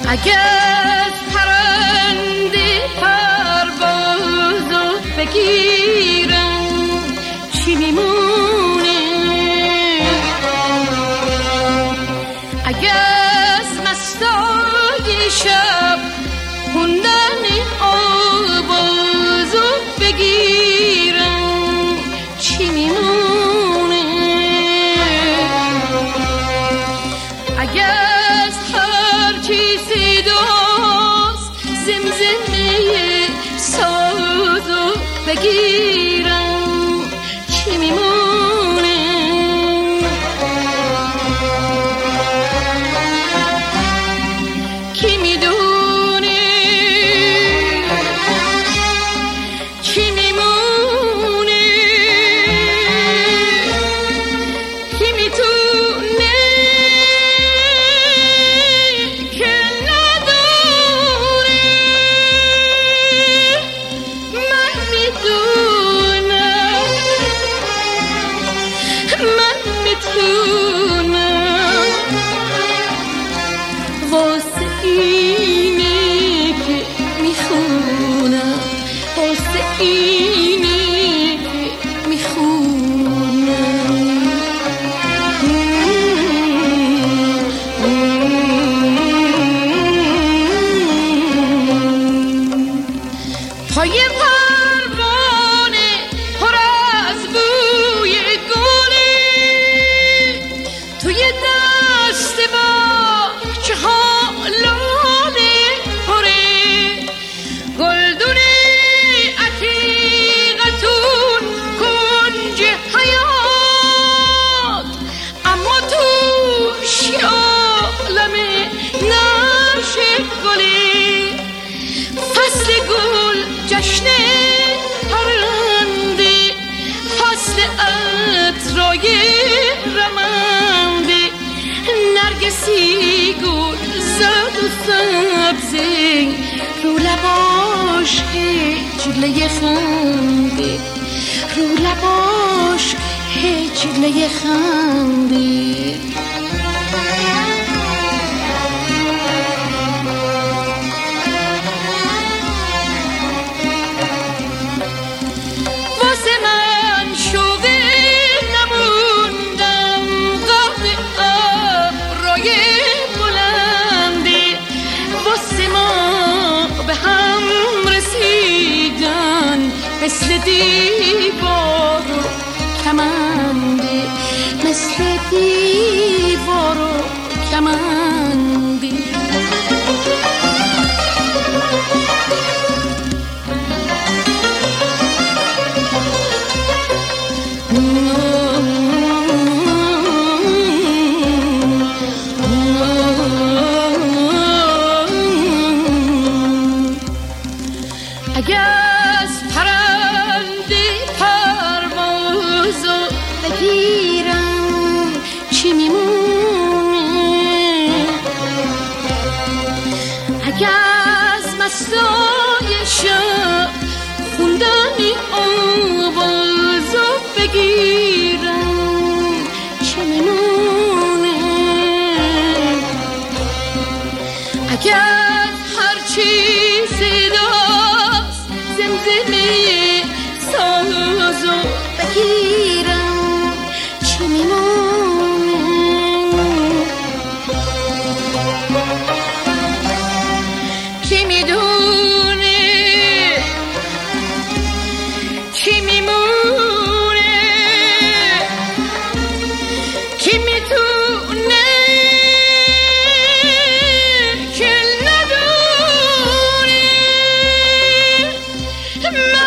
اگر پرنده پروازو بگیرم چی میمونه؟ اگر مستای شب خوندن آوازو بگیرم چی میمونه؟ اگر هر چیزی دوست زمزمه سازو بگیرم چی میمونه؟ کی میدونه چی میمونه؟ کی میتونه که ندونه؟ من میدونم، من میتونم، واسه اینه که میخونم، واسه اینه که میخونم. پای پروانه پر از بوی گله، توی دست باغچه ها لاله پره، گلدون عتیقتون کنج حیات، اما توش عالم نقش گلی، فصل گل جشن پرنده، فصل عطرای رمنده، نرگسی گل زرد و سبزه، رو لباش هجله خنده، رو لباش هجله خنده. واسه من شوقه نموندم قد ابرای بلنده، واسه ما به هم رسیدن مثل دیوار و کمنده، مثل دیوار و کمنده. اگر پرنده پروازو بگیرم چی میمونه؟ اگر مستای شب خوندن آوازو بگیرم چی میمونه؟ اگر هر چیزی دست زمزمه سازو بگیرم چی میمونه؟ کی میدونه چی میمونه؟ کی میتونه که ندونه؟ من